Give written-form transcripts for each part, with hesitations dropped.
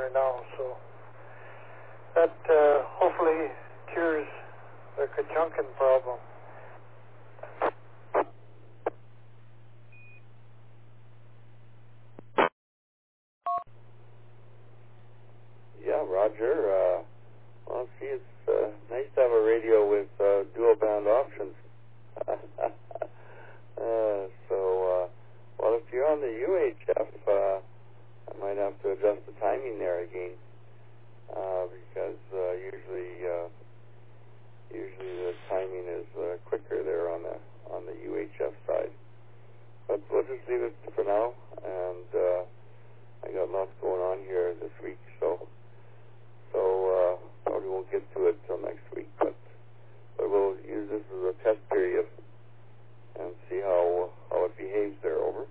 here now, so that hopefully cures the Kachunkin problem. Yeah, Roger. Well, see, it's nice to have a radio with dual band options. Well, if you're on the UHF, I might have to adjust the timing there again, because usually the timing is quicker there on the UHF side. But we'll just leave it for now, and I got lots going on here this week, so probably won't get to it till next week. But we'll use this as a test period and see how it behaves there. Over.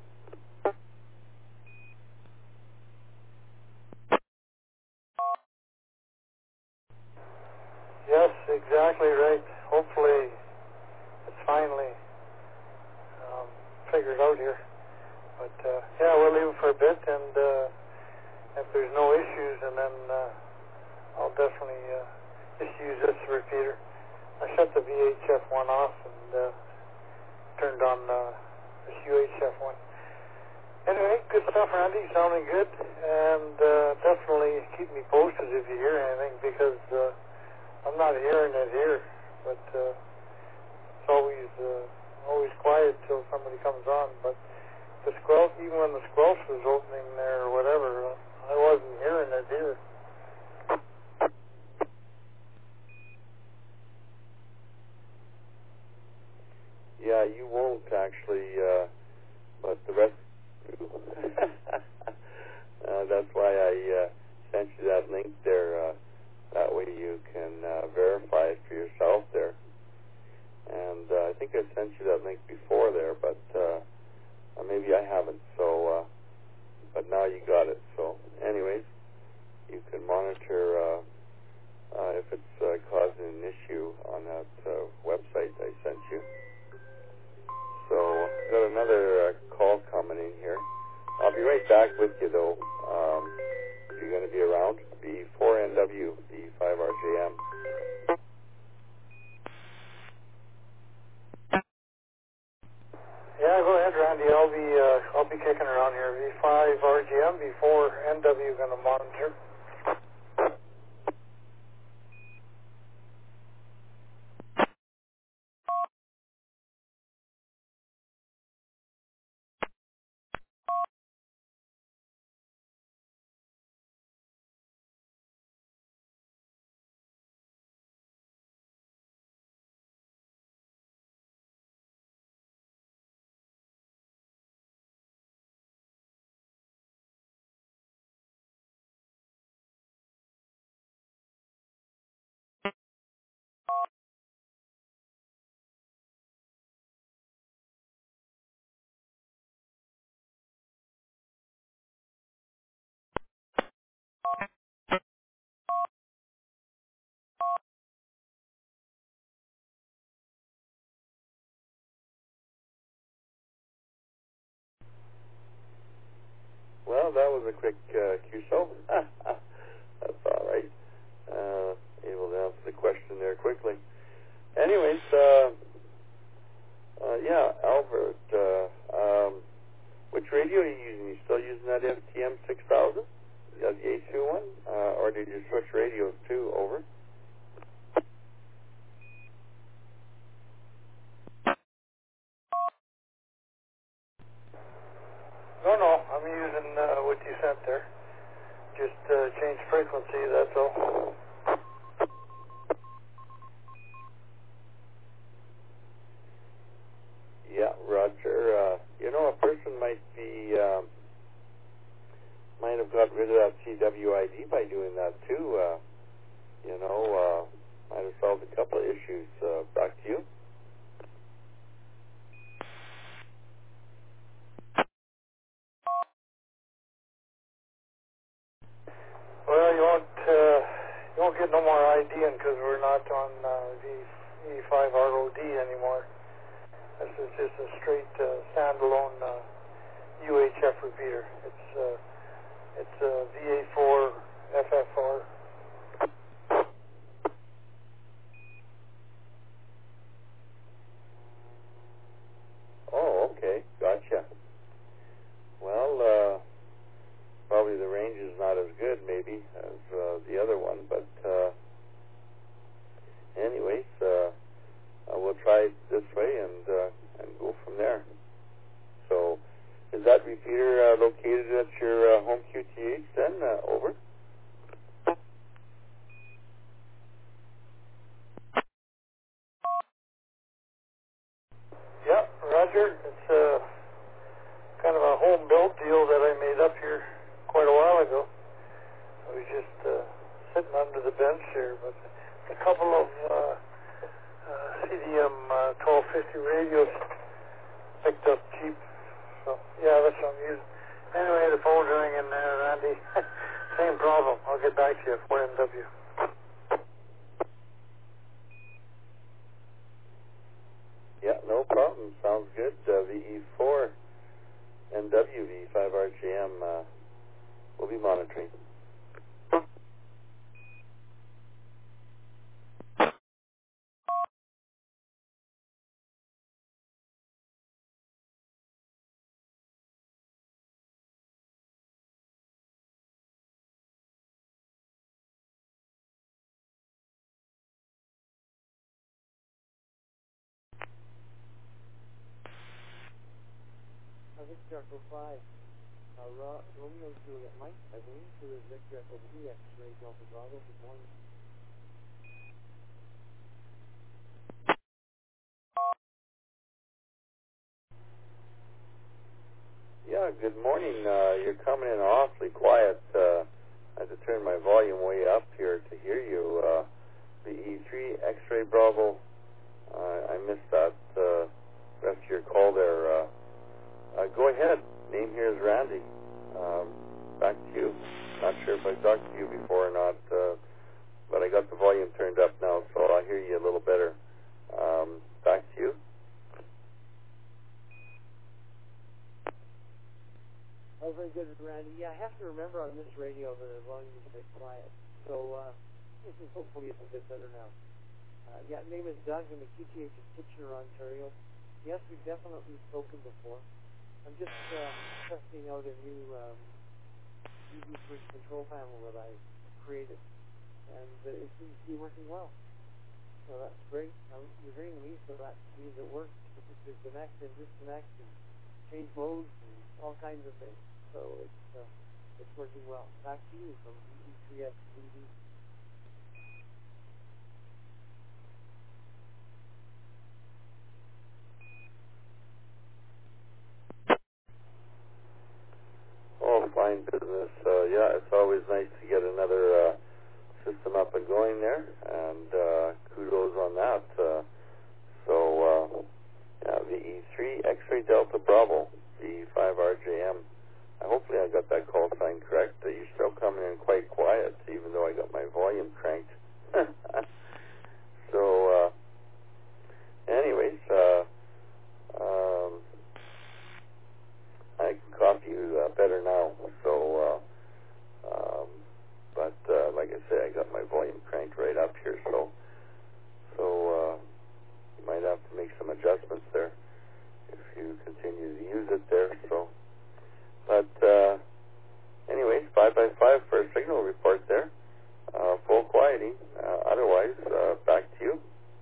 Yes, exactly right. Hopefully it's finally figured out here. But yeah, we'll leave it for a bit, and if there's no issues, and then I'll definitely just use this repeater. I shut the VHF one off and turned on this UHF one. Anyway, good stuff, Randy. Sounding good, and definitely keep me posted if you hear anything, because I'm not hearing it here, but it's always quiet till somebody comes on. But the squelch, even when the squelch was opening there or whatever, I wasn't hearing it here. Yeah, you won't actually, but the rest do. That's why I sent you that link there. That way you can verify it for yourself there. And I think I sent you that link before there, but maybe I haven't. So, but now you got it. So, anyways, you can monitor if it's causing an issue on that website I sent you. So, got another call coming in here. I'll be right back with you, though. If you're going to be around, B4NW, B5RJM. Yeah, go ahead, Randy. I'll be kicking around here. V5 RGM, V4 NW going to monitor. Well, that was a quick QSO. That's all right. Able to answer the question there quickly. Anyways, yeah, Albert, which radio are you using? You still using that FTM 6000? You got the A2 one? Or did you switch radios too? Over? No, I'm using what you sent there. Just change frequency, that's all. Yeah, Roger. A person might have got rid of that CWID by doing that too. Might have solved a couple of issues. Back to you. Well, you won't get no more IDing because we're not on V5 ROD anymore. This is just a straight standalone UHF repeater. It's VA4 the range is not as good maybe as the other one, but anyways, we'll try it this way and go from there. So, is that repeater located at your home QTH then? Over? Yeah, Roger. It's kind of a home-built deal that I made up here quite a while ago. I was just sitting under the bench here, but a couple of CDM 1250 radios picked up cheap. So, yeah, that's what I'm using. Anyway, the phone's ringing there, Randy. Same problem. I'll get back to you for NW. Yeah, no problem. Sounds good. VE4 NW V5RGM will be monitoring. Victor Echo 5, Romeo Juliet Mike, I believe, to the Victor Echo 2 X-ray Delta Bravo. Good morning. Yeah, good morning. You're coming in awfully quiet. I had to turn my volume way up here to hear you. The E3 X-ray Bravo, I missed that rest of your call there. Go ahead. Name here is Randy. Back to you. Not sure if I've talked to you before or not, but I got the volume turned up now, so I'll hear you a little better. Back to you. Oh, very good, Randy. Yeah, I have to remember on this radio that the volume is a bit quiet. So, hopefully it's a bit better now. Yeah, name is Doug. I'm a QTH in Kitchener, Ontario. Yes, we've definitely spoken before. I'm just testing out a new UV switch control panel that I created, and it seems to be working well. So that's great. You're hearing me, so that means it works. You can connect and disconnect and change modes and all kinds of things. So it's working well. Back to you from E3X TV. Oh, fine business. Yeah, it's always nice to get another system up and going there, and kudos on that. Yeah, the E3 X-ray Delta Bravo, the 5RJM. Hopefully I got that call sign correct. You're still coming in quite quiet, even though I got my volume cranked. So, anyways, I can copy you better now. So, but like I say, I got my volume cranked right up here. So you might have to make some adjustments there if you continue to use it there. So, but anyways, 5x5 for a signal report there. Full quieting. Otherwise, back to you.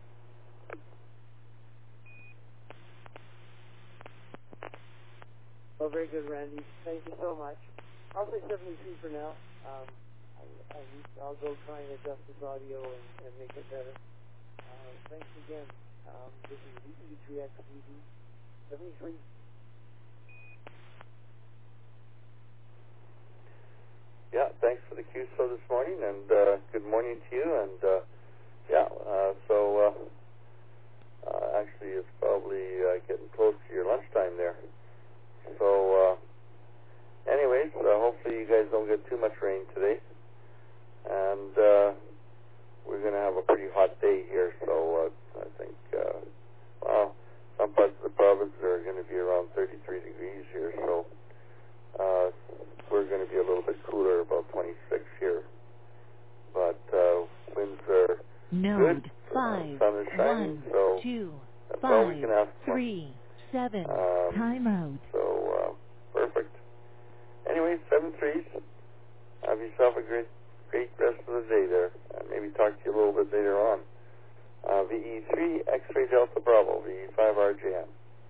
Well, very good, Randy. Thank you so much. I'll say 73 for now. I'll go try and adjust this audio and make it better. Thanks again. This is the E3X TV 73. Yeah, thanks for the QSO this morning, and good morning to you. And actually, it's probably getting close to your lunchtime there. So, anyways, hopefully you guys don't get too much rain today. And we're going to have a pretty hot day here, so I think, some parts of the province are going to be around 33 degrees here, so we're going to be a little bit cooler, about 26 here. But winds are good. 5, sun is shining, 1, so 2, that's all we 5, can ask for. 3, 7, time out. So, perfect. Anyway, 7 3s. great rest of the day there. Maybe talk to you a little bit later on. VE3 X-Ray Delta Bravo, VE5 RJM.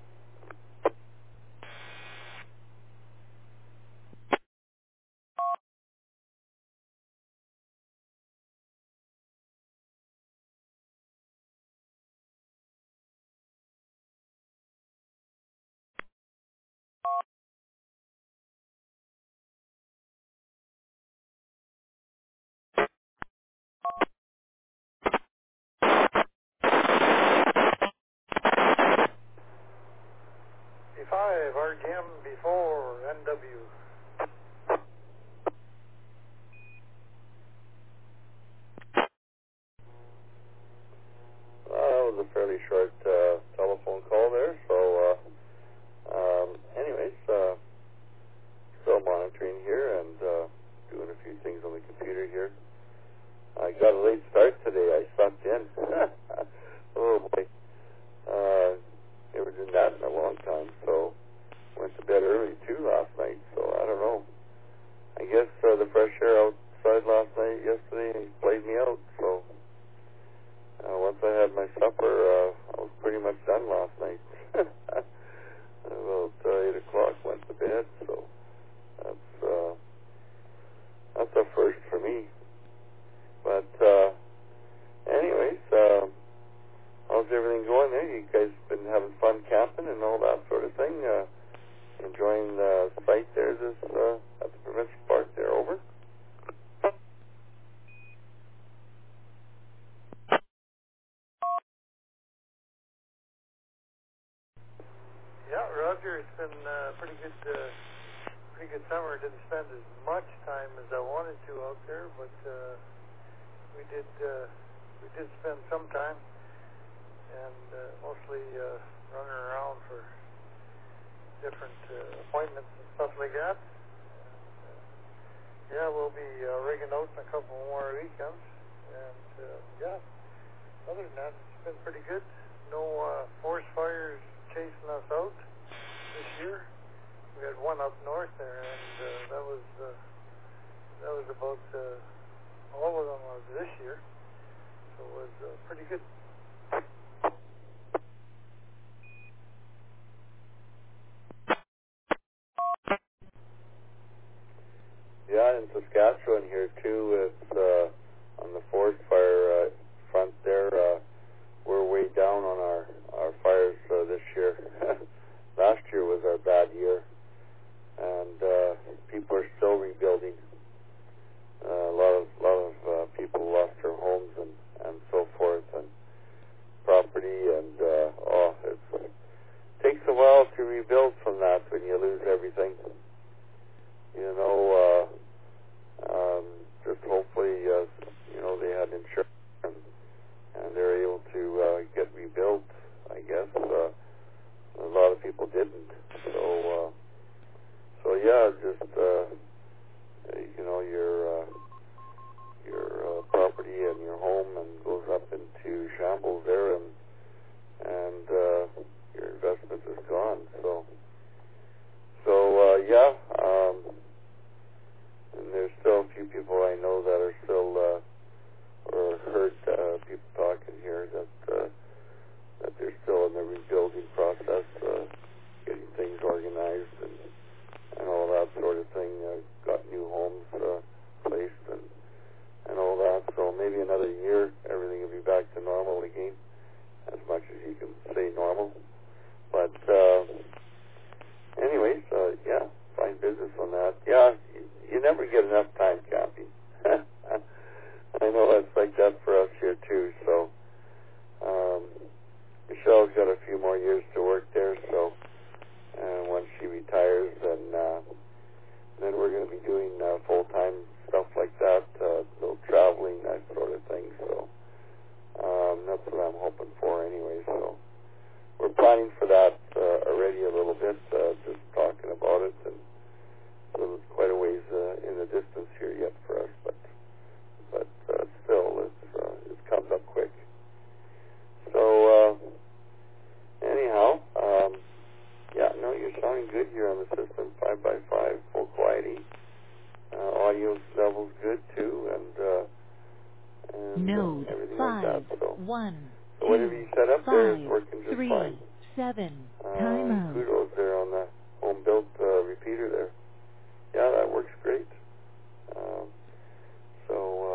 V5 RGM before NW. That was a fairly short telephone call there. So, anyways, still monitoring here and doing a few things on the computer here. I got a late start today. I sucked in. Oh boy. Never did that in a long time. So, went to bed early too last night. So, I don't know. I guess the fresh air outside yesterday played me out. So, once I had my supper, I was pretty much done last night. About 8 o'clock, went to bed. So, that's a first for me. But, anyways, how's everything going there? You guys been having fun camping and all that sort of thing? Enjoying the site there at the provincial park there, over? Yeah, Roger, it's been pretty good summer. Didn't spend as much time as I wanted to out there, but we did spend some time, and mostly running around for different appointments and stuff like that. And, yeah, we'll be rigging out in a couple more weekends, and yeah, other than that, it's been pretty good. No forest fires chasing us out this year. We had one up north there, and that was about all of them was this year. So it was pretty good. Yeah, in Saskatchewan here too, it's on the forest fire front there. We're way down on our fires this year. Last year was our bad year, and people are still rebuilding. A lot of people lost their homes and so forth, and property, and it takes a while to rebuild from that when you lose everything. You know, just hopefully, they had insurance and they're able to get rebuilt. I guess a lot of people didn't. So yeah, just your property and your home and goes up into shambles there, and your investment is gone. So yeah. And there's still a few people I know that are still, or heard people talking here that they're still in the rebuilding process, getting things organized and all that sort of thing. Got new homes placed and all that. So maybe another year, everything will be back to normal again, as much as you can say normal. But anyways, yeah, fine business on that. Yeah, you never get enough time camping. I know that's like that for us here too. So Michelle's got a few more years to work there. So once she retires, then we're going to be doing full-time stuff like that, little traveling, that sort of thing. So that's what I'm hoping for anyway. So we're planning for that already a little bit, just talking about it, and so it's quite a ways in the distance here yet for us, but still, it's comes up quick. So anyhow, yeah, no, you're sounding good here on the system, 5x5, full quality, audio level level's good too, and Node everything 5, like that. So 1, whatever you set up 5, there is working just 3, fine. 7, time out. Kudos